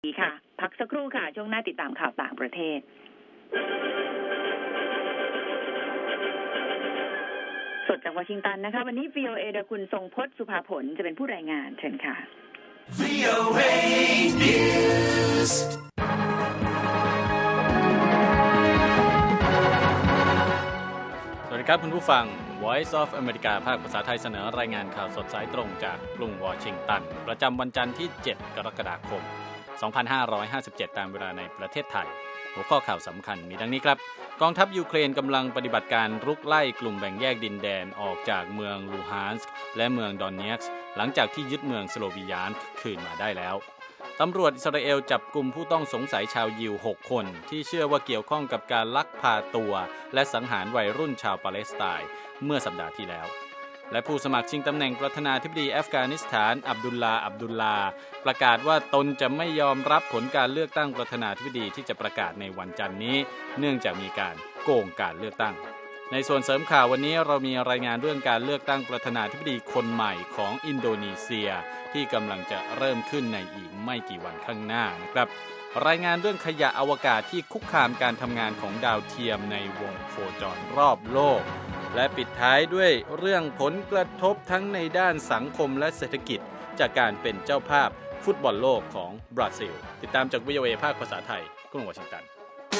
ค่ะพักสักครู่ค่ะช่วงหน้าติดตามข่าวต่างประเทศสดจากวอชิงตันนะคะวันนี้ VOA โดยคุณทรงพจน์สุภาผลจะเป็นผู้รายงานเชิญค่ะ VOA News สวัสดีครับคุณผู้ฟัง Voice of America ภาคภาษาไทยเสนอรายงานข่าวสดสายตรงจากกรุงวอชิงตันประจำวันจันทร์ที่ 7 กรกฎาคม 2557 ตามเวลาในประเทศไทยหัวข้อข่าวสำคัญมีดังนี้ครับกองทัพยูเครนกำลังปฏิบัติการรุกไล่กลุ่มแบ่งแยกดินแดนออกจากเมืองลูฮานสก์และเมืองดอนเนตส์หลังจากที่ยึดเมืองสโลวียานคืนมาได้แล้วตำรวจอิสราเอลจับกุมผู้ต้องสงสัยชาวยิว 6 คนที่เชื่อว่าเกี่ยวข้องกับการลักพาตัวและสังหารวัยรุ่นชาวปาเลสไตน์เมื่อสัปดาห์ที่แล้วและผู้สมัครชิงตำแหน่งประธานาธิบดีอัฟกานิสถานอับดุลลาประกาศว่าตนจะไม่ยอมรับผลการเลือกตั้งประธานาธิบดีที่จะประกาศในวันจันทร์นี้เนื่องจากมีการโกงการเลือกตั้งในส่วนเสริมข่าววันนี้เรามีรายงานเรื่องการเลือกตั้งประธานาธิบดีคนใหม่ของอินโดนีเซียที่กำลังจะเริ่มขึ้นในอีกไม่กี่วันข้างหน้านะครับรายงานเรื่องขยะอวกาศที่คุกคามการทำงานของดาวเทียมในวงโคจรรอบโลกและปิดท้ายด้วยเรื่องผลกระทบทั้งในด้านสังคมและเศรษฐกิจจากการเป็นเจ้าภาพฟุตบอลโลกของบราซิลติดตามจาก VOA ภาคภาษาไทยกรุงวอชิงตัน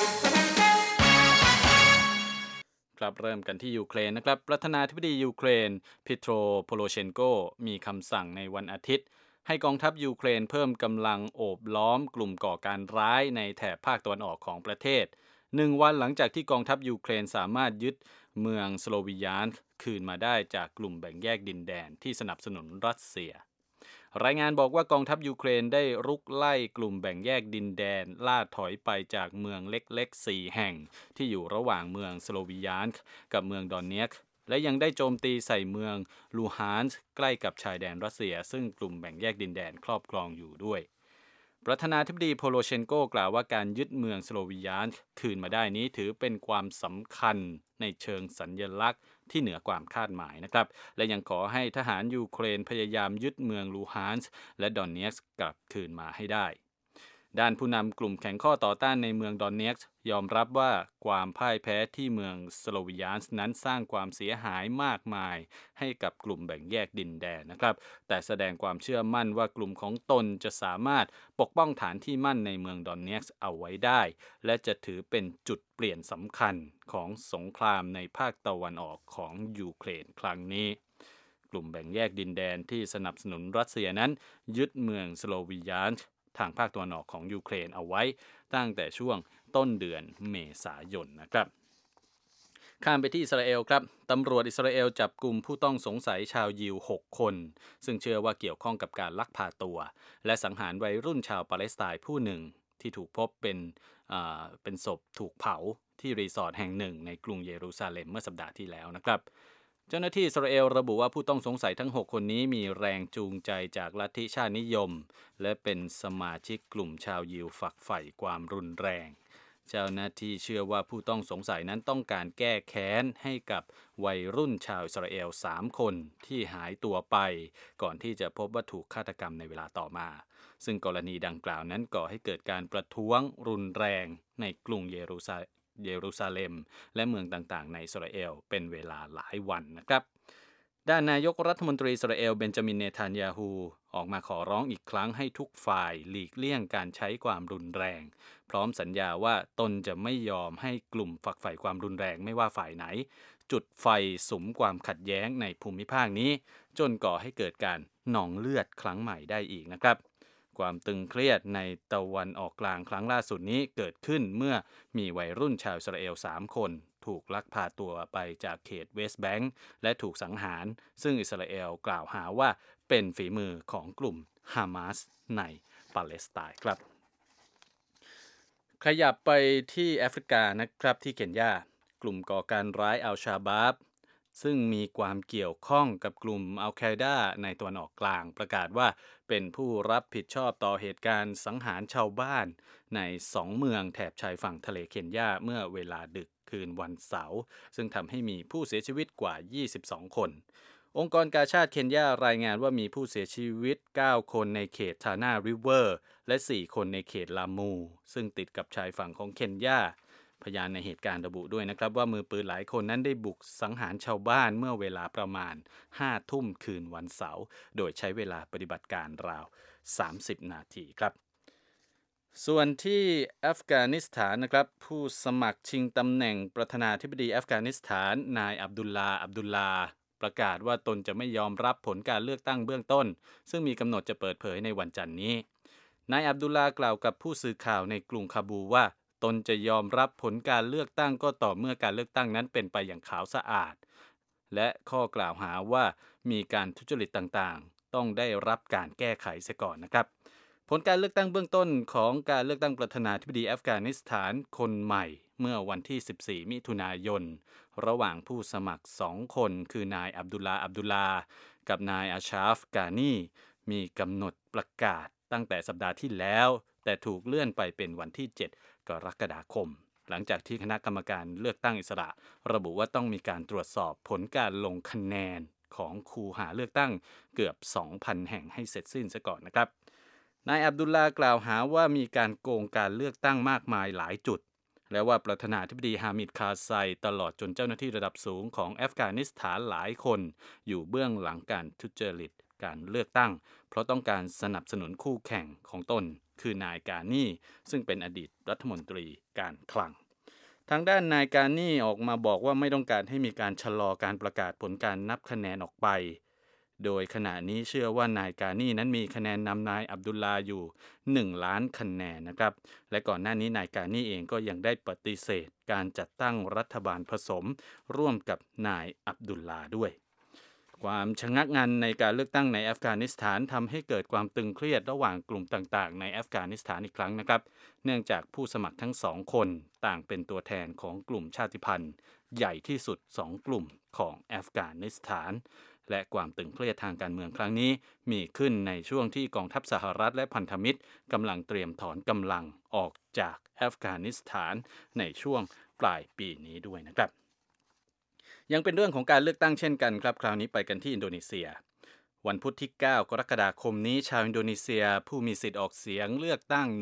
ครับเริ่มกันที่ยูเครนนะครับประธานาธิบดียูเครนพิโตรโพโรเชนโกมีคำสั่งในวันอาทิตย์ให้กองทัพยูเครนเพิ่มกำลังโอบล้อมกลุ่มก่อการร้ายในแถบภาคตะวันออกของประเทศ1 วันหลังจากที่กองทัพยูเครนสามารถยึดเมืองสโลวียานคืนมาได้จากกลุ่มแบ่งแยกดินแดนที่สนับสนุนรัสเซียรายงานบอกว่ากองทัพยูเครนได้รุกไล่กลุ่มแบ่งแยกดินแดนล่าถอยไปจากเมืองเล็กๆ4 แห่งที่อยู่ระหว่างเมืองสโลวียานกับเมืองดอนเนตส์และยังได้โจมตีใส่เมืองลูฮานส์ใกล้กับชายแดนรัสเซียซึ่งกลุ่มแบ่งแยกดินแดนครอบครองอยู่ด้วยประธานาธิบดีโพโรเชนโกกล่าวว่าการยึดเมืองสโลวียานคืนมาได้นี้ถือเป็นความสำคัญในเชิงสัญลักษณ์ที่เหนือความคาดหมายนะครับและยังขอให้ทหารยูเครนพยายามยึดเมืองลูฮานส์และดอนเนตส์กลับคืนมาให้ได้ด้านผู้นำกลุ่มแข่งข้อต่อต้านในเมืองดอนเนตส์ยอมรับว่าความพ่ายแพ้ที่เมืองสโลวียานส์นั้นสร้างความเสียหายมากมายให้กับกลุ่มแบ่งแยกดินแดนนะครับแต่แสดงความเชื่อมั่นว่ากลุ่มของตนจะสามารถปกป้องฐานที่มั่นในเมืองดอนเนตส์เอาไว้ได้และจะถือเป็นจุดเปลี่ยนสำคัญของสงครามในภาคตะวันออกของยูเครนครั้งนี้กลุ่มแบ่งแยกดินแดนที่สนับสนุนรัสเซียนั้นยึดเมืองสโลวียานส์ทางภาคตะวันออกของยูเครนเอาไว้ตั้งแต่ช่วงต้นเดือนเมษายนนะครับข้ามไปที่อิสราเอลครับตำรวจอิสราเอลจับกุมผู้ต้องสงสัยชาวยิว 6 คนซึ่งเชื่อว่าเกี่ยวข้องกับการลักพาตัวและสังหารวัยรุ่นชาวปาเลสไตน์ผู้หนึ่งที่ถูกพบเป็นศพถูกเผาที่รีสอร์ทแห่งหนึ่งในกรุงเยรูซาเล็มเมื่อสัปดาห์ที่แล้วนะครับเจ้าหน้าที่อิสราเอลระบุว่าผู้ต้องสงสัยทั้ง 6 คนนี้มีแรงจูงใจจากลัทธิชาตินิยมและเป็นสมาชิกกลุ่มชาวยิวฝักใฝ่ความรุนแรงเจ้าหน้าที่เชื่อว่าผู้ต้องสงสัยนั้นต้องการแก้แค้นให้กับวัยรุ่นชาวอิสราเอล 3 คนที่หายตัวไปก่อนที่จะพบว่าถูกฆาตกรรมในเวลาต่อมาซึ่งกรณีดังกล่าวนั้นก่อให้เกิดการประท้วงรุนแรงในกรุงเยรูซาเล็มและเมืองต่างๆในอิสราเอลเป็นเวลาหลายวันนะครับด้านนายกรัฐมนตรีอิสราเอลเบนจามินเนทันยาฮูออกมาขอร้องอีกครั้งให้ทุกฝ่ายหลีกเลี่ยงการใช้ความรุนแรงพร้อมสัญญาว่าตนจะไม่ยอมให้กลุ่มฝักใฝ่ความรุนแรงไม่ว่าฝ่ายไหนจุดไฟสุมความขัดแย้งในภูมิภาคนี้จนก่อให้เกิดการหนองเลือดครั้งใหม่ได้อีกนะครับความตึงเครียดในตะวันออกกลางครั้งล่าสุดนี้เกิดขึ้นเมื่อมีวัยรุ่นชาวอิสราเอล 3 คนถูกลักพาตัวไปจากเขตเวสต์แบงก์และถูกสังหารซึ่งอิสราเอลกล่าวหาว่าเป็นฝีมือของกลุ่มฮามาสในปาเลสไตน์ครับขยับไปที่แอฟริกานะครับที่เคนยากลุ่มก่อการร้ายอัลชาบาบซึ่งมีความเกี่ยวข้องกับกลุ่มอัลไคดาในตะวันออกกลางประกาศว่าเป็นผู้รับผิดชอบต่อเหตุการณ์สังหารชาวบ้านใน2 เมืองแถบชายฝั่งทะเลเคนยาเมื่อเวลาดึกคืนวันเสาร์ซึ่งทำให้มีผู้เสียชีวิตกว่า22 คนองค์กรกาชาดเคนยารายงานว่ามีผู้เสียชีวิต9คนในเขตทานาริเวอร์และ4คนในเขตลามูซึ่งติดกับชายฝั่งของเคนยาพยานในเหตุการณ์ระบุด้วยนะครับว่ามือปืนหลายคนนั้นได้บุกสังหารชาวบ้านเมื่อเวลาประมาณ 5 ทุ่มคืนวันเสาร์โดยใช้เวลาปฏิบัติการราว30 นาทีครับส่วนที่อัฟกานิสถานนะครับผู้สมัครชิงตำแหน่งประธานาธิบดีอัฟกานิสถานนายอับดุลลาประกาศว่าตนจะไม่ยอมรับผลการเลือกตั้งเบื้องต้นซึ่งมีกำหนดจะเปิดเผยในวันจันทร์นี้นายอับดุลลากล่าวกับผู้สื่อข่าวในกรุงคาบูว่าตนจะยอมรับผลการเลือกตั้งก็ต่อเมื่อการเลือกตั้งนั้นเป็นไปอย่างขาวสะอาดและข้อกล่าวหาว่ามีการทุจริตต่างๆต้องได้รับการแก้ไขเสียก่อนนะครับผลการเลือกตั้งเบื้องต้นของการเลือกตั้งประธานาธิบดีอัฟกานิสถานคนใหม่เมื่อวันที่14มิถุนายนระหว่างผู้สมัคร2คนคือนายอับดุลลากับนายอาชาฟกานีมีกำหนดประกาศตั้งแต่สัปดาห์ที่แล้วแต่ถูกเลื่อนไปเป็นวันที่7กรกฎาคมหลังจากที่คณะกรรมการเลือกตั้งอิสระระบุว่าต้องมีการตรวจสอบผลการลงคะแนนของคูหาเลือกตั้งเกือบ 2,000 แห่งให้เสร็จสิ้นซะก่อนนะครับนายอับดุลลากล่าวหาว่ามีการโกงการเลือกตั้งมากมายหลายจุดและว่าประธานาธิบดีฮามิด คาร์ไซตลอดจนเจ้าหน้าที่ระดับสูงของอัฟกานิสถานหลายคนอยู่เบื้องหลังการทุจริตการเลือกตั้งเพราะต้องการสนับสนุนคู่แข่งของตนคือนายกานีซึ่งเป็นอดีตรัฐมนตรีการคลังทางด้านนายกานีออกมาบอกว่าไม่ต้องการให้มีการชะลอการประกาศผลการนับคะแนนออกไปโดยขณะนี้เชื่อว่านายกานีนั้นมีคะแนนนำนายอับดุลลาอยู่1 ล้านคะแนนนะครับและก่อนหน้านี้นายกานีเองก็ยังได้ปฏิเสธการจัดตั้งรัฐบาลผสมร่วมกับนายอับดุลลาด้วยความชะงักงันในการเลือกตั้งในอัฟกานิสถานทำให้เกิดความตึงเครียดระหว่างกลุ่มต่างๆในอัฟกานิสถานอีกครั้งนะครับเนื่องจากผู้สมัครทั้ง2คนต่างเป็นตัวแทนของกลุ่มชาติพันธุ์ใหญ่ที่สุด2กลุ่มของอัฟกานิสถานและความตึงเครียดทางการเมืองครั้งนี้มีขึ้นในช่วงที่กองทัพสหรัฐและพันธมิตรกำลังเตรียมถอนกำลังออกจากอัฟกานิสถานในช่วงปลายปีนี้ด้วยนะครับยังเป็นเรื่องของการเลือกตั้งเช่นกันครับคราวนี้ไปกันที่อินโดนีเซียวันพุธที่9กรกฎาคมนี้ชาวอินโดนีเซียผู้มีสิทธิ์ออกเสียงเลือกตั้ง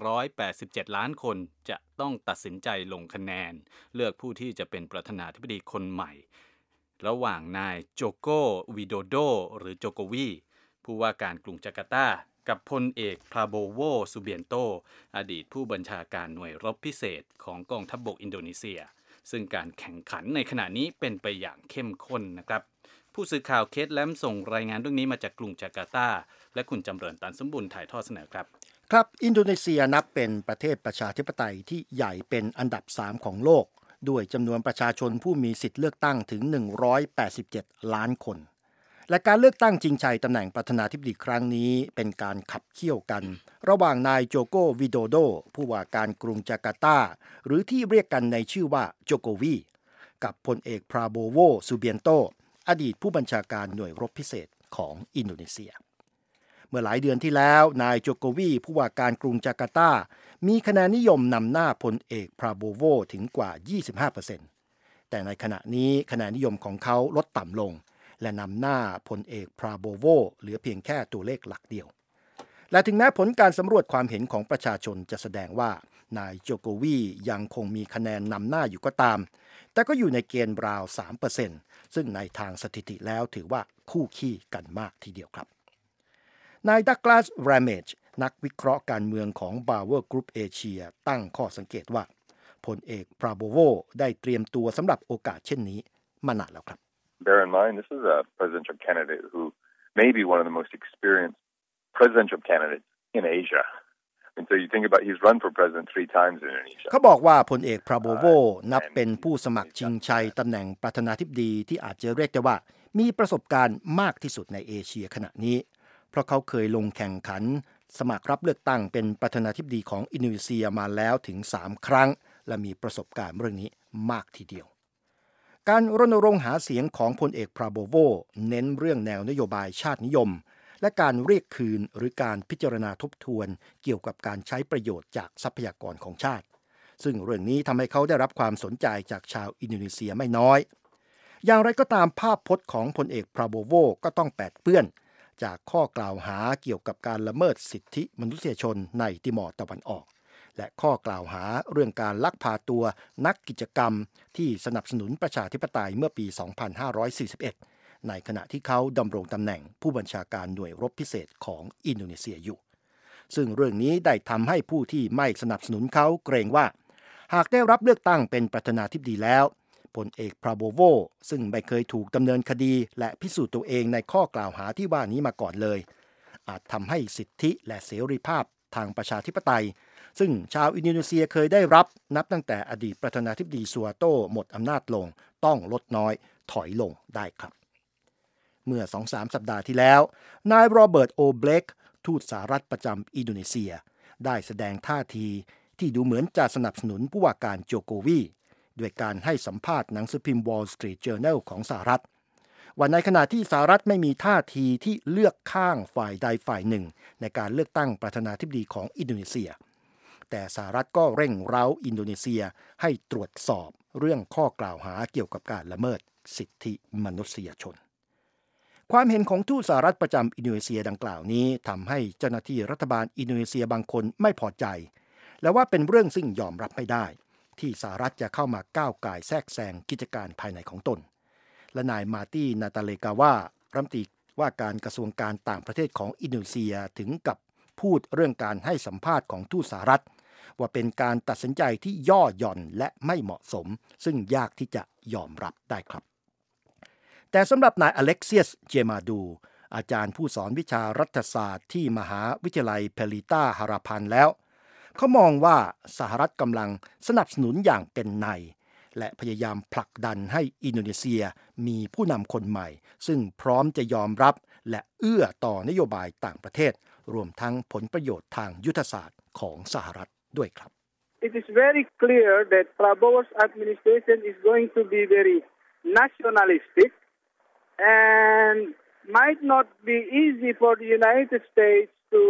187ล้านคนจะต้องตัดสินใจลงคะแนนเลือกผู้ที่จะเป็นประธานาธิบดีคนใหม่ระหว่างนายโจโกวิโดโดหรือโจโกวีผู้ว่าการกรุงจาการ์ตากับพลเอกพราโบโวซูเบียนโตอดีตผู้บัญชาการหน่วยรบพิเศษของกองทัพบกอินโดนีเซียซึ่งการแข่งขันในขณะนี้เป็นไปอย่างเข้มข้นนะครับผู้สื่อข่าวเคทแลมส่งรายงานเรื่องนี้มาจากกรุงจาการ์ตาและคุณจำเริญตันสมบูรณ์ถ่ายทอดเสนอครับครับอินโดนีเซียนับเป็นประเทศประชาธิปไตยที่ใหญ่เป็นอันดับ3ของโลกด้วยจำนวนประชาชนผู้มีสิทธิ์เลือกตั้งถึง187ล้านคนและการเลือกตั้งชิงชัยตำแหน่งประธานาธิบดีครั้งนี้เป็นการขับเคี่ยวกันระหว่างนายโจโกวิโดโดผู้ว่าการกรุงจาการ์ตาหรือที่เรียกกันในชื่อว่าโจโกวีกับพลเอกพราโบโวซูเบียนโตอดีตผู้บัญชาการหน่วยรบพิเศษของอินโดนีเซียเมื่อหลายเดือนที่แล้วนายโจโกวีผู้ว่าการกรุงจาการ์ตามีคะแนนนิยมนำหน้าพลเอกพราโบโวถึงกว่า 25% แต่ในขณะนี้คะแนนนิยมของเขาลดต่ำลงและนำหน้าพลเอกพราโบโวเหลือเพียงแค่ตัวเลขหลักเดียวและถึงแม้ผลการสำรวจความเห็นของประชาชนจะแสดงว่านายโจโกวียังคงมีคะแนนนำหน้าอยู่ก็ตามแต่ก็อยู่ในเกณฑ์ราว 3% ซึ่งในทางสถิติแล้วถือว่าคู่ขี้กันมากทีเดียวครับนายดักลาส แรมเมจนักวิเคราะห์การเมืองของ Bauer Group Asia ตั้งข้อสังเกตว่าพลเอกพราโบโวได้เตรียมตัวสำหรับโอกาสเช่นนี้มานานแล้วครับ Bear in mind, this is a presidential candidate who may be one of the most experienced presidential candidates in Asia. And so you think about he's run for president 3 times in Indonesia. เขาบอกว่าพลเอกพราโบโวนับเป็นผู้สมัครชิงชัยตำแหน่งประธานาธิบดีที่อาจจะเรียกได้ว่ามีประสบการณ์มากที่สุดในเอเชียขณะนี้เพราะเขาเคยลงแข่งขันสมัครรับเลือกตั้งเป็นประธานาธิบดีของอินโดนีเซียมาแล้วถึง3ครั้งและมีประสบการณ์เรื่องนี้มากทีเดียวการรณรงค์หาเสียงของพลเอกพราโบโวเน้นเรื่องแนวนโยบายชาตินิยมและการเรียกคืนหรือการพิจารณาทบทวนเกี่ยวกับการใช้ประโยชน์จากทรัพยากรของชาติซึ่งเรื่องนี้ทำให้เขาได้รับความสนใจจากชาวอินโดนีเซียไม่น้อยอย่างไรก็ตามภาพพจน์ของพลเอกพราโบโวก็ต้องแปดเปื้อนจากข้อกล่าวหาเกี่ยวกับการละเมิดสิทธิมนุษยชนในติมอร์ตะวันออกและข้อกล่าวหาเรื่องการลักพาตัวนักกิจกรรมที่สนับสนุนประชาธิปไตยเมื่อปี 2541 ในขณะที่เขาดำรงตำแหน่งผู้บัญชาการหน่วยรบพิเศษของอินโดนีเซียอยู่ซึ่งเรื่องนี้ได้ทำให้ผู้ที่ไม่สนับสนุนเขาเกรงว่าหากได้รับเลือกตั้งเป็นประธานาธิบดีแล้วพลเอกพราโบโวซึ่งไม่เคยถูกดำเนินคดีและพิสูจน์ตัวเองในข้อกล่าวหาที่ว่านี้มาก่อนเลยอาจทำให้สิทธิและเสรีภาพทางประชาธิปไตยซึ่งชาวอินโดนีเซียเคยได้รับนับตั้งแต่อดีตประธานาธิบดีซัวโตหมดอำนาจลงต้องลดน้อยถอยลงได้ครับเมื่อ 2-3 สัปดาห์ที่แล้วนายโรเบิร์ตโอเบลกทูตสหรัฐประจำอินโดนีเซียได้แสดงท่าทีที่ดูเหมือนจะสนับสนุนผู้ว่าการโจโกวีด้วยการให้สัมภาษณ์หนังสือพิมพ์ Wall Street Journal ของสหรัฐว่าในขณะที่สหรัฐไม่มีท่าทีที่เลือกข้างฝ่ายใดฝ่ายหนึ่งในการเลือกตั้งประธานาธิบดีของอินโดนีเซียแต่สหรัฐก็เร่งเร้าอินโดนีเซียให้ตรวจสอบเรื่องข้อกล่าวหาเกี่ยวกับการละเมิดสิทธิมนุษยชนความเห็นของทูตสหรัฐประจำอินโดนีเซียดังกล่าวนี้ทำให้เจ้าหน้าที่รัฐบาลอินโดนีเซียบางคนไม่พอใจและว่าเป็นเรื่องซึ่งยอมรับไม่ได้ที่สหรัฐจะเข้ามาก้าวก่ายแทรกแซงกิจการภายในของตนและนายมาร์ตี้นาตาเลกาวารัฐมนตรีว่าการกระทรวงการต่างประเทศของอินโดนีเซียถึงกับพูดเรื่องการให้สัมภาษณ์ของทูตสหรัฐว่าเป็นการตัดสินใจที่ย่อหย่อนและไม่เหมาะสมซึ่งยากที่จะยอมรับได้ครับแต่สำหรับนายอเล็กเซียสเจมาดูอาจารย์ผู้สอนวิชารัฐศาสตร์ที่มหาวิทยาลัยเพลิต้าฮาราพันแล้วเขามองว่าสหรัฐกำลังสนับสนุนอย่างเป็นในและพยายามผลักดันให้อินโดนีเซียมีผู้นำคนใหม่ซึ่งพร้อมจะยอมรับและเอื้อต่อนโยบายต่างประเทศรวมทั้งผลประโยชน์ทางยุทธศาสตร์ของสหรัฐด้วยครับ It is very clear that Prabowo's administration is going to be very nationalistic and might not be easy for the United States to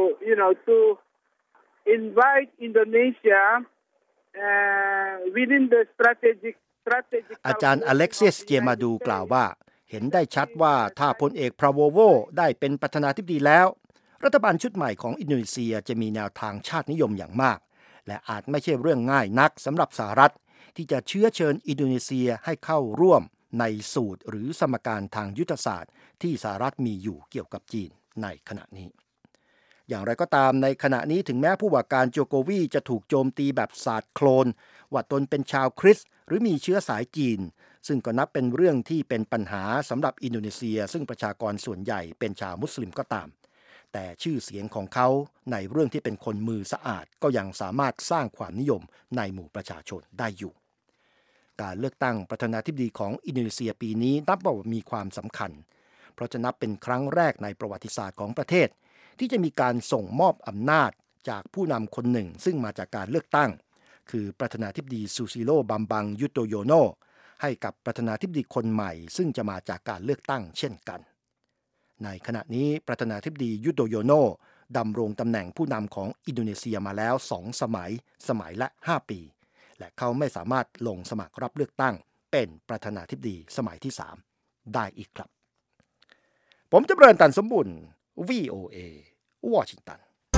invite Indonesia within the strategic อาจารย์อเล็กเซียสเจมาดูกล่าวว่าเห็นได้ชัดว่าถ้าพลเอกพราโวโวได้เป็นประธานาธิบดีแล้วรัฐบาลชุดใหม่ของอินโดนีเซียจะมีแนวทางชาตินิยมอย่างมากและอาจไม่ใช่เรื่องง่ายนักสำหรับสหรัฐที่จะเชื้อเชิญอินโดนีเซียให้เข้าร่วมในสูตรหรือสมการทางยุทธศาสตร์ที่สหรัฐมีอยู่เกี่ยวกับจีนในขณะนี้อย่างไรก็ตามในขณะนี้ถึงแม้ผู้ว่าการโจโกวีจะถูกโจมตีแบบสาดโคลนว่าตนเป็นชาวคริสต์หรือมีเชื้อสายจีนซึ่งก็นับเป็นเรื่องที่เป็นปัญหาสำหรับอินโดนีเซียซึ่งประชากรส่วนใหญ่เป็นชาวมุสลิมก็ตามแต่ชื่อเสียงของเขาในเรื่องที่เป็นคนมือสะอาดก็ยังสามารถสร้างความนิยมในหมู่ประชาชนได้อยู่การเลือกตั้งประธานาธิบดีของอินโดนีเซียปีนี้นับว่ามีความสำคัญเพราะจะนับเป็นครั้งแรกในประวัติศาสตร์ของประเทศที่จะมีการส่งมอบอำนาจจากผู้นำคนหนึ่งซึ่งมาจากการเลือกตั้งคือประธานาธิบดีซูซิโลบัมบังยุโตโยโนให้กับประธานาธิบดีคนใหม่ซึ่งจะมาจากการเลือกตั้งเช่นกันในขณะนี้ประธานาธิบดียุโตโยโนดำรงตำแหน่งผู้นำของอินโดนีเซียมาแล้ว2สมัยละ5ปีและเขาไม่สามารถลงสมัครรับเลือกตั้งเป็นประธานาธิบดีสมัยที่3ได้อีกครับผมจำเริญตันสมบุญ VOA วอชิงตัน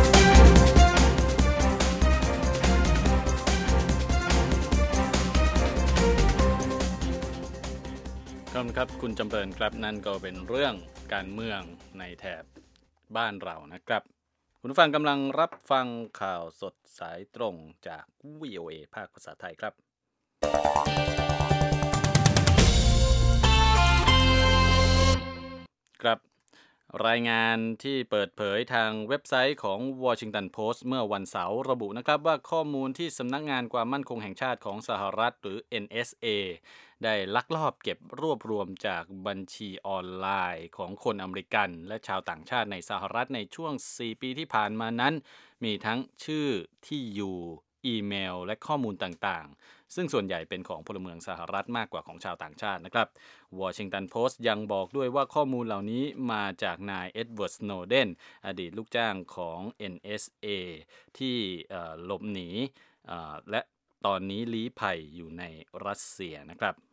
ครับคุณจำเริญครับนั่นก็เป็นเรื่องการเมืองในแถบบ้านเรานะครับคุณผู้ฟังกำลังรับฟังข่าวสดสายตรงจาก VOA ภาคภาษาไทยครับครับรายงานที่เปิดเผยทางเว็บไซต์ของ Washington Post เมื่อวันเสาร์ระบุนะครับว่าข้อมูลที่สำนักงานความมั่นคงแห่งชาติของสหรัฐหรือ NSA ได้ลักลอบเก็บรวบรวมจากบัญชีออนไลน์ของคนอเมริกันและชาวต่างชาติในสหรัฐในช่วง4ปีที่ผ่านมานั้นมีทั้งชื่อที่อยู่อีเมลและข้อมูลต่างๆซึ่งส่วนใหญ่เป็นของพลเมืองสหรัฐมากกว่าของชาวต่างชาตินะครับ Washington Post ยังบอกด้วยว่าข้อมูลเหล่านี้มาจากนายเอ็ดเวิร์ด สโนเดนอดีตลูกจ้างของ NSA ที่หลบหนีและตอนนี้ลี้ภัยอยู่ในรัสเซียนะครับ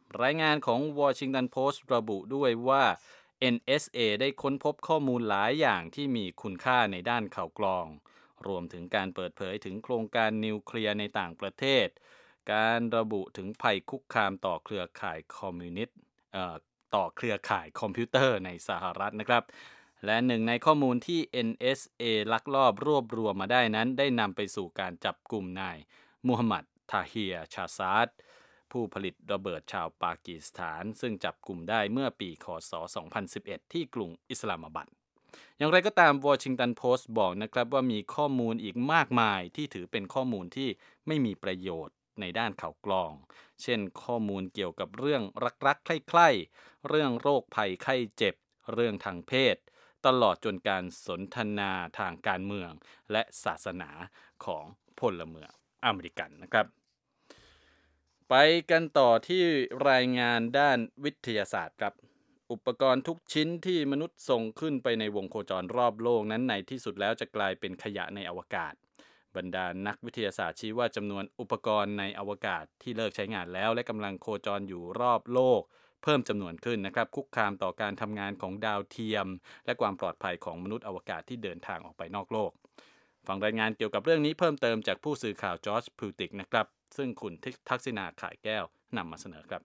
รายงานของ Washington Post ระบุด้วยว่า NSA ได้ค้นพบข้อมูลหลายอย่างที่มีคุณค่าในด้านข่าวกรองรวมถึงการเปิดเผยถึงโครงการนิวเคลียร์ในต่างประเทศการระบุถึงภัยคุกคามต่อเครือข่ายคอมมิวนิสต์ต่อเครือข่ายคอมพิวเตอร์ในสหรัฐนะครับและหนึ่งในข้อมูลที่ NSA ลักลอบรวบรวมมาได้นั้นได้นำไปสู่การจับกุมนายมูฮัมหมัด ทาเฮีย ชาซาดผู้ผลิตระเบิดชาวปากีสถานซึ่งจับกุมได้เมื่อปีค.ศ. 2011 ที่กรุงอิสลามาบัดอย่างไรก็ตาม Washington Post บอกนะครับว่ามีข้อมูลอีกมากมายที่ถือเป็นข้อมูลที่ไม่มีประโยชน์ในด้านข่าวกรองเช่นข้อมูลเกี่ยวกับเรื่องรักๆใคร่ๆเรื่องโรคภัยไข้เจ็บเรื่องทางเพศตลอดจนการสนทนาทางการเมืองและศาสนาของพลเมืองอเมริกันนะครับไปกันต่อที่รายงานด้านวิทยาศาสตร์ครับอุปกรณ์ทุกชิ้นที่มนุษย์ส่งขึ้นไปในวงโคจรรอบโลกนั้นในที่สุดแล้วจะกลายเป็นขยะในอวกาศบรรดานักวิทยาศาสตร์ชี้ว่าจำนวนอุปกรณ์ในอวกาศที่เลิกใช้งานแล้วและกำลังโคจรอยู่รอบโลกเพิ่มจำนวนขึ้นนะครับคุกคามต่อการทำงานของดาวเทียมและความปลอดภัยของมนุษย์อวกาศที่เดินทางออกไปนอกโลกฟังรายงานเกี่ยวกับเรื่องนี้เพิ่มเติมจากผู้สื่อข่าวจอร์จพูติกนะครับซึ่งคุณทักษิณาข่ายแก้วนำมาเสนอครับ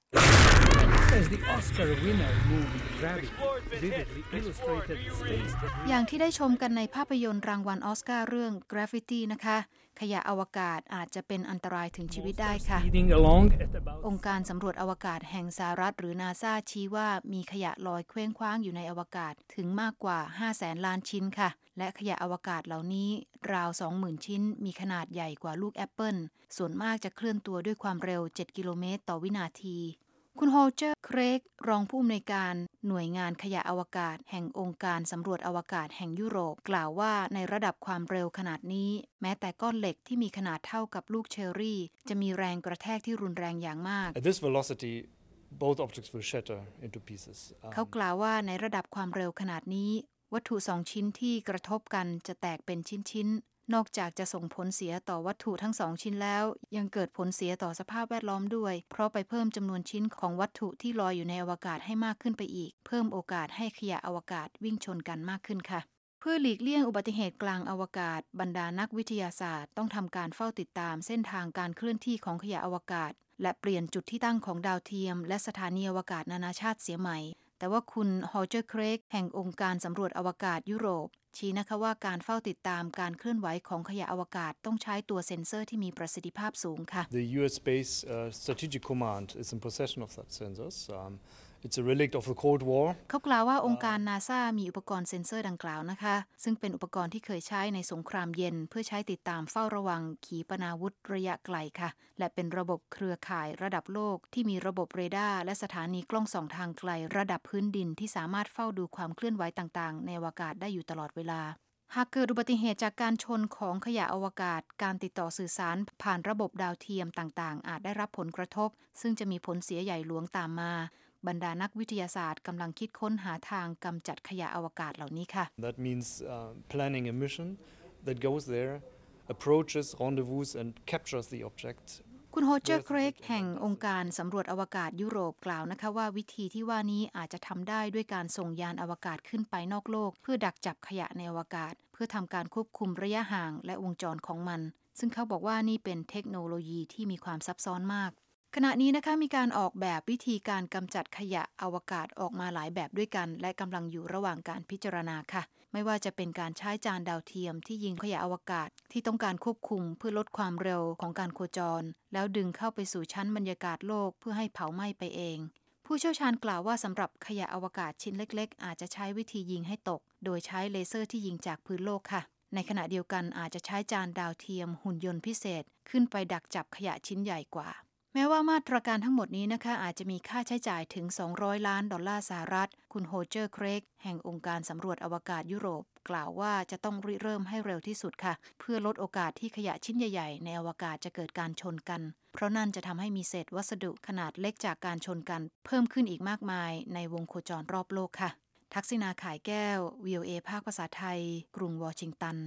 As the Oscar winner movie Gravity vividly illustrated space debris อย่างที่ได้ชมกันในภาพยนตร์รางวัลออสการ์เรื่อง Gravity นะคะขยะอวกาศอาจจะเป็นอันตรายถึงชีวิตได้ค่ะองค์การสำรวจอวกาศแห่งสหรัฐหรือ NASA ชี้ว่ามีขยะลอยเคว้งคว้างอยู่ในอวกาศถึงมากกว่า 500,000 ล้านชิ้นค่ะและขยะอวกาศเหล่านี้ราว 20,000 ชิ้นมีขนาดใหญ่กว่าลูกแอปเปิลส่วนมากจะเคลื่อนตัวด้วยความเร็ว 7 กิโลเมตรต่อวินาทีคุณโฮเจอร์ เครกรองผู้อำนวยการหน่วยงานขยะอวกาศแห่งองค์การสำรวจอวกาศแห่งยุโรปกล่าวว่าในระดับความเร็วขนาดนี้แม้แต่ก้อนเหล็กที่มีขนาดเท่ากับลูกเชอร์รี่จะมีแรงกระแทกที่รุนแรงอย่างมาก At this velocity, both objects will shatter into pieces. เขากล่าวว่าในระดับความเร็วขนาดนี้วัตถุ2ชิ้นที่กระทบกันจะแตกเป็นชิ้นนอกจากจะส่งผลเสียต่อวัตถุทั้ง2ชิ้นแล้วยังเกิดผลเสียต่อสภาพแวดล้อมด้วยเพราะไปเพิ่มจำนวนชิ้นของวัตถุที่ลอยอยู่ในอวกาศให้มากขึ้นไปอีกเพิ่มโอกาสให้ขยะอวกาศวิ่งชนกันมากขึ้นค่ะเพื่อหลีกเลี่ยงอุบัติเหตุกลางอวกาศบรรดานักวิทยาศาสตร์ต้องทำการเฝ้าติดตามเส้นทางการเคลื่อนที่ของขยะอวกาศและเปลี่ยนจุดที่ตั้งของดาวเทียมและสถานีอวกาศนานาชาติเสียใหม่แต่ว่าคุณฮอเจอร์ เครกแห่งองค์การสำรวจอวกาศยุโรปชี้นะคะว่าการเฝ้าติดตามการเคลื่อนไหวของขยะอวกาศต้องใช้ตัวเซ็นเซอร์ที่มีประสิทธิภาพสูงค่ะ The US Space Strategic Command is in possession of such sensors. It's a relic of the Cold War. เขากล่าวว่าองค์การ NASA มีอุปกรณ์เซ็นเซอร์ดังกล่าวนะคะซึ่งเป็นอุปกรณ์ที่เคยใช้ในสงครามเย็นเพื่อใช้ติดตามเฝ้าระวังขีปนาวุธระยะไกลค่ะและเป็นระบบเครือข่ายระดับโลกที่มีระบบเรดาร์และสถานีกล้องส่องทางไกลระดับพื้นดินที่สามารถเฝ้าดูความเคลื่อนไหวต่างๆในอวกาศได้อยู่ตลอดเวลาหากเกิดอุบัติเหตุจากการชนของขยะอวกาศการติดต่อสื่อสารผ่านระบบดาวเทียมต่างๆอาจได้รับผลกระทบซึ่งจะมีผลเสียใหญ่หลวงตามมาบรรดานักวิทยาศาสตร์กำลังคิดค้นหาทางกำจัดขยะอวกาศเหล่านี้ค่ะ That means planning a mission that goes there, approaches, rendezvous and captures the object. คุณโฮเจอร์ เครกแห่งองค์การสำรวจอวกาศยุโรปกล่าวนะคะว่าวิธีที่ว่านี้อาจจะทำได้ด้วยการส่งยานอวกาศขึ้นไปนอกโลกเพื่อดักจับขยะในอวกาศเพื่อทำการควบคุมระยะห่างและวงจรของมันซึ่งเขาบอกว่านี่เป็นเทคโนโลยีที่มีความซับซ้อนมากขณะนี้นะคะมีการออกแบบวิธีการกำจัดขยะอวกาศออกมาหลายแบบด้วยกันและกำลังอยู่ระหว่างการพิจารณาค่ะไม่ว่าจะเป็นการใช้จานดาวเทียมที่ยิงขยะอวกาศที่ต้องการควบคุมเพื่อลดความเร็วของการโคจรแล้วดึงเข้าไปสู่ชั้นบรรยากาศโลกเพื่อให้เผาไหม้ไปเองผู้เชี่ยวชาญกล่าวว่าสำหรับขยะอวกาศชิ้นเล็กๆอาจจะใช้วิธียิงให้ตกโดยใช้เลเซอร์ที่ยิงจากพื้นโลกค่ะในขณะเดียวกันอาจจะใช้จานดาวเทียมหุ่นยนต์พิเศษขึ้นไปดักจับขยะชิ้นใหญ่กว่าแม้ว่ามาตรการทั้งหมดนี้นะคะอาจจะมีค่าใช้จ่ายถึง$200 ล้านสหรัฐคุณโฮเจอร์ เครกแห่งองค์การสำรวจอวกาศยุโรปกล่าวว่าจะต้องริเริ่มให้เร็วที่สุดค่ะเพื่อลดโอกาสที่ขยะชิ้นใหญ่ๆในอวกาศจะเกิดการชนกันเพราะนั่นจะทำให้มีเศษวัสดุขนาดเล็กจากการชนกันเพิ่มขึ้นอีกมากมายในวงโคจรรอบโลกค่ะทักษิณาข่ายแก้ว VOA ภาคภาษาไทยกรุงวอชิงตัน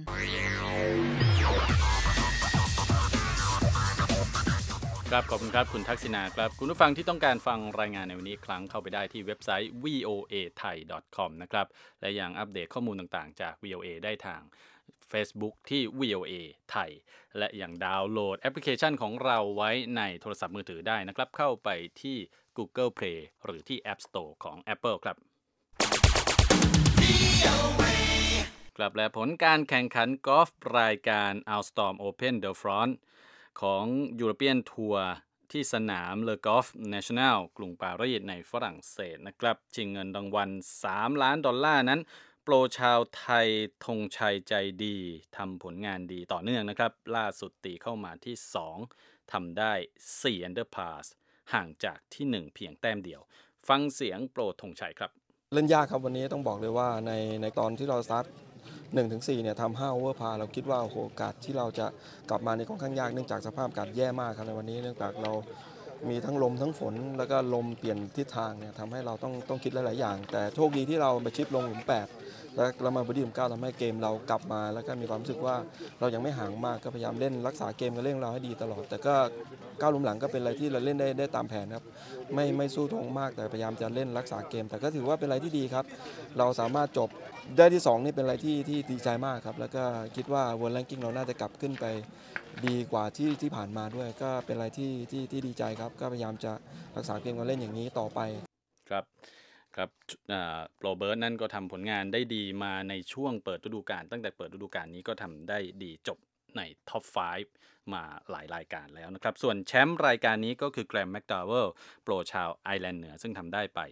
ครับขอบคุณครับคุณทักษิณาครับคุณผู้ฟังที่ต้องการฟังรายงานในวันนี้อีกครั้งเข้าไปได้ที่เว็บไซต์ voathai.com นะครับและยังอัปเดตข้อมูลต่างๆจาก VOA ได้ทาง Facebook ที่ VOA ไทยและยังดาวน์โหลดแอปพลิเคชันของเราไว้ในโทรศัพท์มือถือได้นะครับเข้าไปที่ Google Play หรือที่ App Store ของ Apple ครับครับและผลการแข่งขันกอล์ฟรายการ Alstom Open The Front ของ European Tour ที่สนามเลอกอล์ฟเนชั่นแนลกรุงปารีสในฝรั่งเศสนะครับชิงเงินรางวัล$3 ล้านนั้นโปรชาวไทยธงชัยใจดีทำผลงานดีต่อเนื่องนะครับล่าสุดตีเข้ามาที่2ทำได้4 under par ห่างจากที่1เพียงแต้มเดียวฟังเสียงโปรธงชัยครับเล่นยากครับวันนี้ต้องบอกเลยว่าในตอนที่เราสตาร์ท1-4 เนี่ยทำ5 over par เราคิดว่าโอกาสที่เราจะกลับมาในค่อนข้างยากเนื่องจากสภาพอากาศแย่มากครับในวันนี้เนื่องจากเรามีทั้งลมทั้งฝนแล้วก็ลมเปลี่ยนทิศทางเนี่ยทำให้เราต้องคิดหลายๆอย่างแต่โชคดีที่เราไปชิปลงหลุม8แล้วเรามาบอดี้หลุม9ทำให้เกมเรากลับมาแล้วก็มีความรู้สึกว่าเรายังไม่ห่างมากก็พยายามเล่นรักษาเกมกับเล่นเราให้ดีตลอดแต่ก็9หลุมหลังก็เป็นอะไรที่เราเล่นได้ตามแผนครับไม่สู้ทงมากแต่พยายามจะเล่นรักษาเกมแต่ก็ถือว่าเป็นอะไรที่ดีครับเราสามารถจบได้ที่2นี่เป็นอะไรที่ดีใจมากครับแล้วก็คิดว่า World Ranking เราน่าจะกลับขึ้นไปดีกว่าที่ผ่านมาด้วยก็เป็นอะไรที่ดีใจครับก็พยายามจะรักษาเกมการเล่นอย่างนี้ต่อไปครับโปรเบิร์ตนั่นก็ทำผลงานได้ดีมาในช่วงเปิดฤดูกาลตั้งแต่เปิดฤดูกาลนี้ก็ทำได้ดีจบในท็อป 5 มาหลายรายการแล้วนะครับส่วนแชมป์รายการนี้ก็คือแกรมแมคดาวเวลโปรชาวไอร์แลนด์เหนือซึ่งทำได้ไป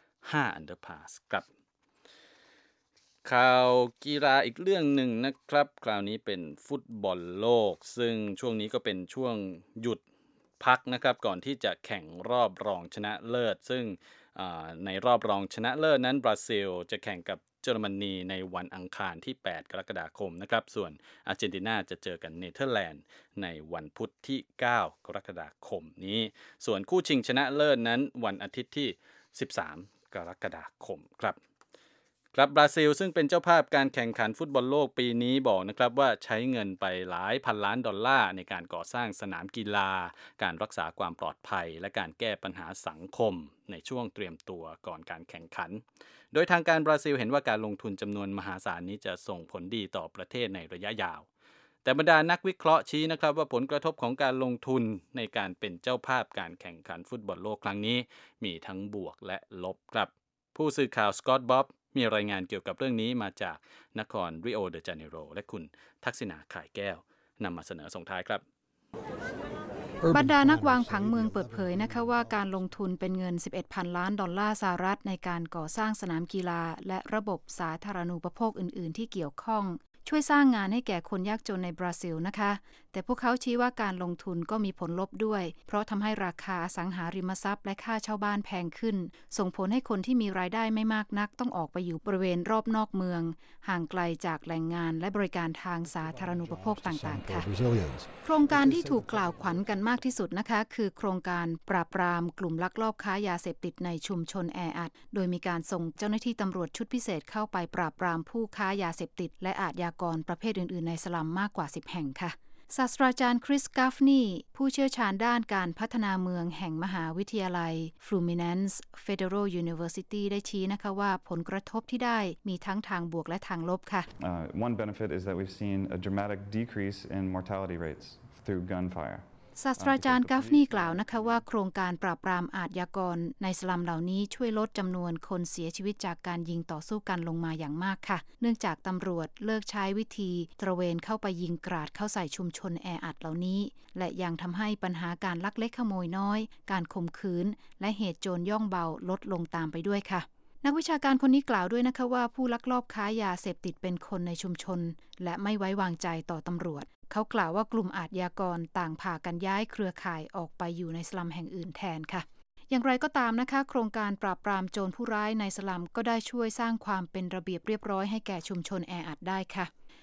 5 under par ครับข่าวกีฬาอีกเรื่องหนึ่งนะครับคราวนี้เป็นฟุตบอลโลกซึ่งช่วงนี้ก็เป็นช่วงหยุดพักนะครับก่อนที่จะแข่งรอบรองชนะเลิศซึ่งในรอบรองชนะเลิศนั้นบราซิลจะแข่งกับเยอรมนีในวันอังคารที่8กรกฎาคมนะครับส่วนอาร์เจนตินาจะเจอกันเนเธอร์แลนด์ในวันพุธที่9กรกฎาคมนี้ส่วนคู่ชิงชนะเลิศนั้นวันอาทิตย์ที่13กรกฎาคมครับบราซิลซึ่งเป็นเจ้าภาพการแข่งขันฟุตบอลโลกปีนี้บอกนะครับว่าใช้เงินไปหลายพันล้านดอลลาร์ในการก่อสร้างสนามกีฬาการรักษาความปลอดภัยและการแก้ปัญหาสังคมในช่วงเตรียมตัวก่อนการแข่งขันโดยทางการบราซิลเห็นว่าการลงทุนจำนวนมหาศาลนี้จะส่งผลดีต่อประเทศในระยะยาวแต่บรรดานักวิเคราะห์ชี้นะครับว่าผลกระทบของการลงทุนในการเป็นเจ้าภาพการแข่งขันฟุตบอลโลกครั้งนี้มีทั้งบวกและลบครับผู้สื่อข่าวสกอตต์บ๊อบมีรายงานเกี่ยวกับเรื่องนี้มาจากนครริโอเดจาเนโรและคุณทักษิณาข่ายแก้วนำมาเสนอส่งท้ายครับบรรดานักวางผังเมืองเปิดเผยนะคะว่าการลงทุนเป็นเงิน 11,000 ล้านดอลลาร์สหรัฐในการก่อสร้างสนามกีฬาและระบบสาธารณูปโภคอื่นๆที่เกี่ยวข้องช่วยสร้างงานให้แก่คนยากจนในบราซิลนะคะแต่พวกเขาชี้ว่าการลงทุนก็มีผลลบด้วยเพราะทำให้ราคาอสังหาริมทรัพย์และค่าเช่าบ้านแพงขึ้นส่งผลให้คนที่มีรายได้ไม่มากนักต้องออกไปอยู่บริเวณรอบนอกเมืองห่างไกลจากแหล่งงานและบริการทางสาธารณูปโภคต่างๆค่ะโครงการที่ถูกกล่าวขวัญกันมากที่สุดนะคะคือโครงการปราบปรามกลุ่มลักลอบค้ายาเสพติดในชุมชนแออัดโดยมีการส่งเจ้าหน้าที่ตำรวจชุดพิเศษเข้าไปปราบปรามผู้ค้ายาเสพติดและอาชญากรประเภทอื่นๆในสลัมมากกว่า10แห่งค่ะศาสตราจารย์คริสกัฟนีผู้เชี่ยวชาญด้านการพัฒนาเมืองแห่งมหาวิทยาลัย Fluminense Federal University ได้ชี้นะคะว่าผลกระทบที่ได้มีทั้งทางบวกและทางลบค่ะ One benefit is that we've seen a dramatic decrease in mortality rates through gunfire ศาสตราจารย์กัฟนีกล่าวนะคะว่าโครงการปราบปรามอาชญากรในสลัมเหล่านี้ช่วยลดจำนวนคนเสียชีวิตจากการยิงต่อสู้กันลงมาอย่างมากค่ะเนื่องจากตำรวจเลิกใช้วิธีตระเวนเข้าไปยิงกราดเข้าใส่ชุมชนแออัดเหล่านี้และยังทำให้ปัญหาการลักเล็กขโมยน้อยการข่มขืนและเหตุโจรย่องเบาลดลงตามไปด้วยค่ะนักวิชาการคนนี้กล่าวด้วยนะคะว่าผู้ลักลอบค้ายาเสพติดเป็นคนในชุมชนและไม่ไว้วางใจต่อตำรวจเขากล่าวว่ากลุ่มอาชญากรต่างพากันย้ายเครือข่ายออกไปอยู่ในสลัมแห่งอื่นแทนค่ะอย่างไรก็ตามนะคะโครงการปราบปรามโจรผู้ร้ายในสลัมก็ได้ช่วยสร้างความเป็นระเบียบเรียบร้อยให้แก่ชุมชนแออัดได้ค่ะ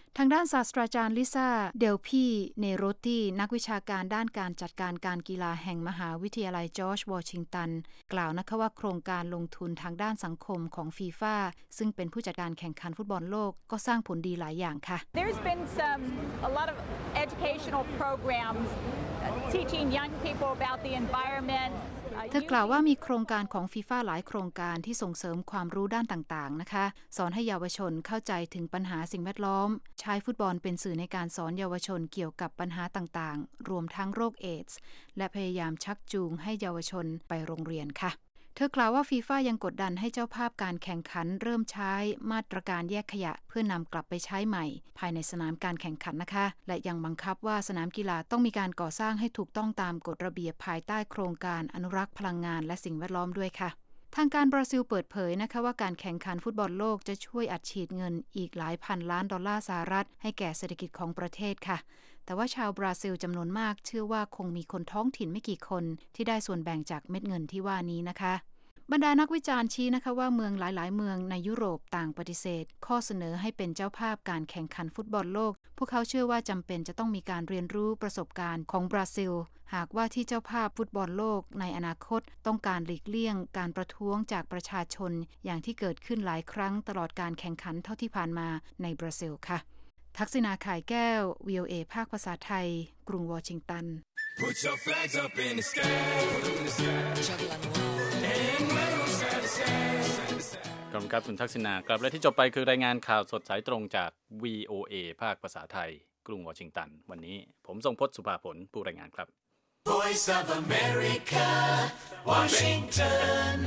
ทางด้านศาสตราจารย์ลิซ่าเดลพีเนโรตีนักวิชาการด้านการจัดการการกีฬาแห่งมหาวิทยาลัยจอร์จวอชิงตันกล่าวนะคะว่าโครงการลงทุนทางด้านสังคมของฟีฟ่าซึ่งเป็นผู้จัดการแข่งขันฟุตบอลโลกก็สร้างผลดีหลายอย่างค่ะ There's been a lot of educational programs teaching young people about the environment เธอกล่าวว่ามีโครงการของฟีฟ่าหลายโครงการที่ส่งเสริมความรู้ด้านต่างๆนะคะสอนให้เยาวชนเข้าใจถึงปัญหาสิ่งแวดล้อมใช้ฟุตบอลเป็นสื่อในการสอนเยาวชนเกี่ยวกับปัญหาต่างๆรวมทั้งโรคเอดส์และพยายามชักจูงให้เยาวชนไปโรงเรียนค่ะเธอกล่าวว่าฟีฟ่ายังกดดันให้เจ้าภาพการแข่งขันเริ่มใช้มาตรการแยกขยะเพื่อนำกลับไปใช้ใหม่ภายในสนามการแข่งขันนะคะและยังบังคับว่าสนามกีฬาต้องมีการก่อสร้างให้ถูกต้องตามกฎระเบียบภายใต้โครงการอนุรักษ์พลังงานและสิ่งแวดล้อมด้วยค่ะทางการบราซิลเปิดเผยนะคะว่าการแข่งขันฟุตบอลโลกจะช่วยอัดฉีดเงินอีกหลายพันล้านดอลลาร์สหรัฐให้แก่เศรษฐกิจของประเทศค่ะแต่ว่าชาวบราซิลจำนวนมากเชื่อว่าคงมีคนท้องถิ่นไม่กี่คนที่ได้ส่วนแบ่งจากเม็ดเงินที่ว่านี้นะคะบรรดานักวิจารณ์ชี้นะคะว่าเมืองหลายๆเมืองในยุโรปต่างปฏิเสธข้อเสนอให้เป็นเจ้าภาพการแข่งขันฟุตบอลโลกพวกเขาเชื่อว่าจำเป็นจะต้องมีการเรียนรู้ประสบการณ์ของบราซิลหากว่าที่เจ้าภาพฟุตบอลโลกในอนาคตต้องการหลีกเลี่ยงการประท้วงจากประชาชนอย่างที่เกิดขึ้นหลายครั้งตลอดการแข่งขันเท่าที่ผ่านมาในบราซิลค่ะทักษิณา ข่ายแก้ว VOA ภาคภาษาไทยกรุงวอชิงตัน Put your flags up in the sky, in the sky. ขอบคุณครับคุณทักษิณากลับและที่จบไปคือรายงานข่าวสดสายตรงจาก VOA ภาคภาษาไทยกรุงวอชิงตันวันนี้ผมทรงพจน์สุภาผลผู้รายงานครับ Voice of America Washington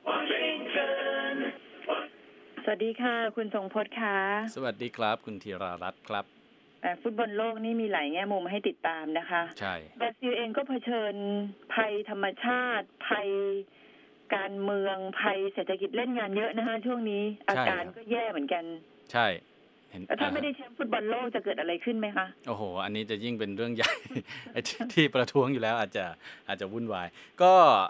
สวัสดีค่ะคุณทรงพจน์ค่ะสวัสดีครับคุณธีรารัตน์ครับฟุตบอลโลกนี่มีหลายแง่มุมให้ติดตามนะคะใช่บราซิลเองก็เผชิญภัยธรรมชาติภัยการเมืองภัยเศรษฐกิจเล่นงานเยอะนะคะช่วงนี้อาการก็แย่เหมือนกันใช่ถ้าไม่ได้แชมป์ฟุตบอลโลกจะเกิดอะไรขึ้นไหมคะโอ้โหอันนี้จะยิ่งเป็นเรื่องใหญ่ ที่ประท้วงอยู่แล้วอาจจะวุ่นวายก็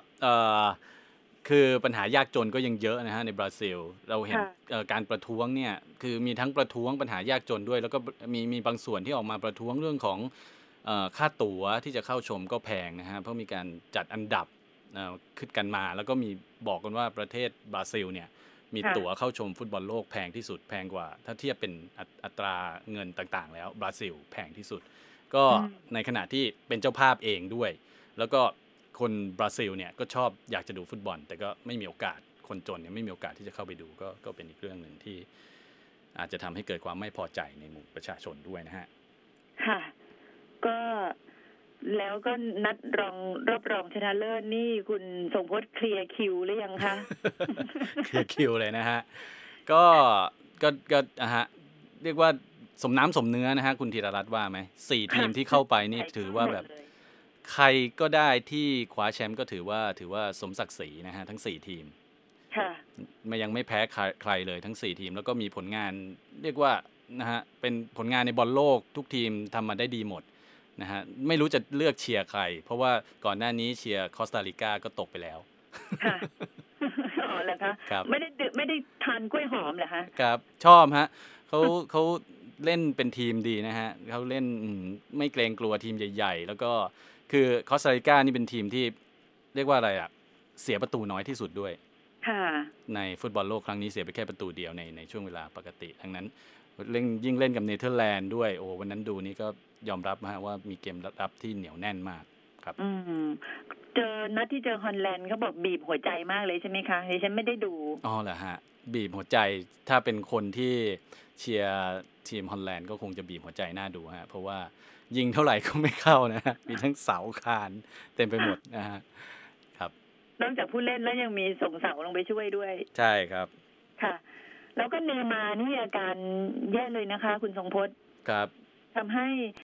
คือปัญหายากจนก็ยังเยอะนะฮะในบราซิลเราเห็นการประท้วงเนี่ยคือมีทั้งประท้วงปัญหายากจนด้วยแล้วก็มีบางส่วนที่ออกมาประท้วงเรื่องของค่าตั๋วที่จะเข้าชมก็แพงนะฮะเพราะมีการจัดอันดับขึ้นกันมาแล้วก็มีบอกกันว่าประเทศบราซิลเนี่ยมีตั๋วเข้าชมฟุตบอลโลกแพงที่สุดแพงกว่าถ้าเทียบเป็นอัตราเงินต่างๆแล้วบราซิลแพงที่สุดก็ในขณะที่เป็นเจ้าภาพเองด้วยแล้วก็คนบราซิลเนี่ยก็ชอบอยากจะดูฟุตบอลแต่ก็ไม่มีโอกาสคนจนเนี่ยไม่มีโอกาสที่จะเข้าไปดูก็เป็นอีกเรื่องนึงที่อาจจะทำให้เกิดความไม่พอใจในหมู่ประชาชนด้วยนะฮะค่ะก็แล้วก็นัดรอบรองชนะเลิศนี่คุณทรงพจน์เคลียร์คิวหรือยังคะเคลียร์คิวเลยนะฮะก็ฮะเรียกว่าสมน้ำสมเนื้อนะฮะคุณธีรรัตน์ว่าไหม4ทีมที่เข้าไปนี่ถือว่าแบบใครก็ได้ที่คว้าแชมป์ก็ถือว่าสมศักดิ์ศรีนะฮะทั้ง4ทีมค่ะยังไม่แพ้ใครเลยทั้ง4ทีมแล้วก็มีผลงานเรียกว่านะฮะเป็นผลงานในบอลโลกทุกทีมทำมาได้ดีหมดนะฮะไม่รู้จะเลือกเชียร์ใครเพราะว่าก่อนหน้านี้เชียร์คอสตาริกาก็ตกไปแล้วค่ะอ๋อเหรอคะไม่ได้ทานกล้วยหอมเหรอคะครับชอบฮะเขาเล่นเป็นทีมดีนะฮะเขาเล่นไม่เกรงกลัวทีมใหญ่ๆแล้วก็คือคอสตาริกานี่เป็นทีมที่เรียกว่าอะไรอ่ะเสียประตูน้อยที่สุดด้วยในฟุตบอลโลกครั้งนี้เสียไปแค่ประตูเดียวในช่วงเวลาปกติทั้งนั้นยิ่งเล่นกับเนเธอร์แลนด์ด้วยโอ้วันนั้นดูนี่ก็ยอมรับว่ามีเกมรับที่เหนียวแน่นมากครับเจอนัดที่เจอฮอลแลนด์เขาบอกบีบหัวใจมากเลยใช่ไหมคะดิฉันไม่ได้ดูอ๋อเหรอฮะบีบหัวใจถ้าเป็นคนที่เชียร์ทีมฮอลแลนด์ก็คงจะบีบหัวใจน่าดูฮะเพราะว่ายิงเท่าไหร่ก็ไม่เข้านะฮะมีทั้งเสาคานเต็มไปหมดนะฮะครับนอกจากผู้เล่นแล้วยังมีส่งเสาลงไปช่วยด้วยใช่ครับค่ะแล้วก็เนย์มาร์นี่อาการแย่เลยนะคะคุณทรงพจน์ครับทำให้